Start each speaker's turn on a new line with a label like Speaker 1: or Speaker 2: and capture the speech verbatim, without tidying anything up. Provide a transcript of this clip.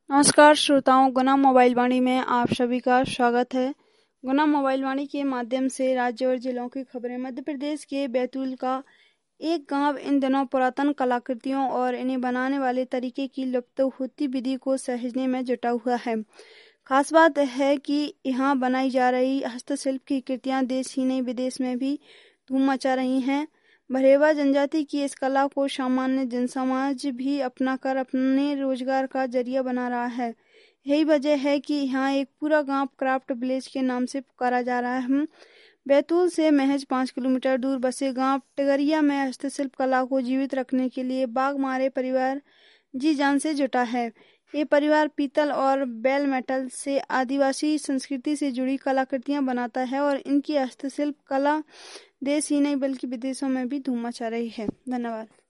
Speaker 1: नमस्कार श्रोताओं, गुना मोबाइल वाणी में आप सभी का स्वागत है। गुना मोबाइल वाणी के माध्यम से राज्य और जिलों की खबरें। मध्य प्रदेश के बैतूल का एक गांव इन दिनों पुरातन कलाकृतियों और इन्हें बनाने वाले तरीके की लुप्त होती विधि को सहेजने में जुटा हुआ है। खास बात है कि यहाँ बनाई जा रही हस्तशिल्प की कृतियां देश ही नहीं विदेश में भी धूम मचा रही हैं। भरेवा जनजाति की इस कला को सामान्य जनसमाज भी अपनाकर अपने रोजगार का जरिया बना रहा है। यही वजह है कि यहाँ एक पूरा गांव क्राफ्ट विलेज के नाम से पुकारा जा रहा है। बैतूल से महज पाँच किलोमीटर दूर बसे गांव टिगरिया में हस्तशिल्प कला को जीवित रखने के लिए बाघमारे परिवार जी जान से जुटा है। ये परिवार पीतल और बेल मेटल से आदिवासी संस्कृति से जुड़ी कलाकृतियां बनाता है और इनकी हस्तशिल्प कला देश ही नहीं बल्कि विदेशों में भी धूम मचा रही है। धन्यवाद।